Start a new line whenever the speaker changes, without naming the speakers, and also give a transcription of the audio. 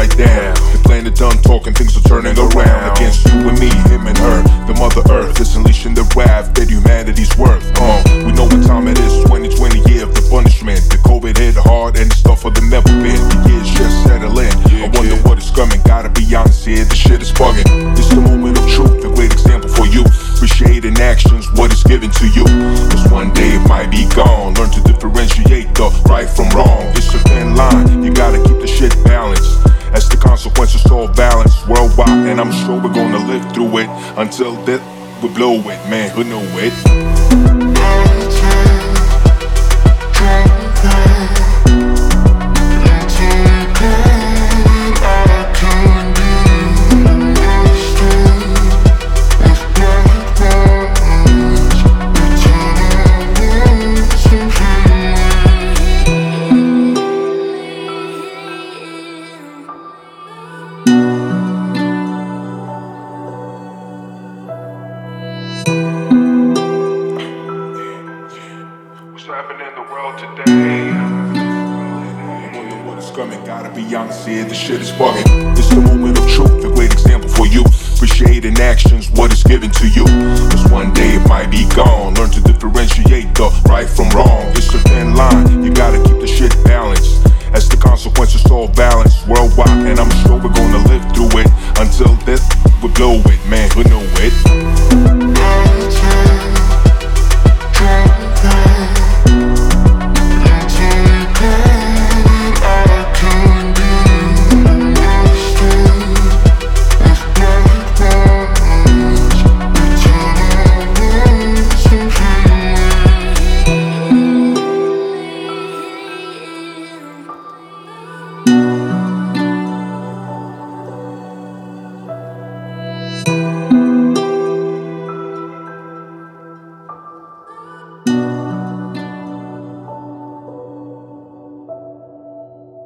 upside down. They're playing the dumb talking, things are turning around against you and me, him and her, the mother earth is unleashing the wrath that humanity's worth. We know what time it is, 2020, year of the punishment. The COVID hit hard and the stuff for them never been. The years just settle in. I wonder what is coming. Gotta be honest here, the shit is bugging. It's the moment of truth, a great example for you. Appreciate in actions what is given to you. Cause one day it might be gone. Learn to differentiate the right from wrong. It's a thin line, you gotta keep the shit balanced. As the consequences all balanced worldwide, and I'm sure we're gonna live through it until death we blow it, man. Who knew it? What's happening in the world today? I wonder what is coming. Gotta be honest here, the shit is bugging. It's the moment of truth, a great example for you. Appreciate in actions what is given to you. Cause one day it might be gone. Learn to differentiate the right from wrong. It's a thin line, you gotta keep the shit balanced. As the consequences all balanced worldwide, and I'm sure we're gonna live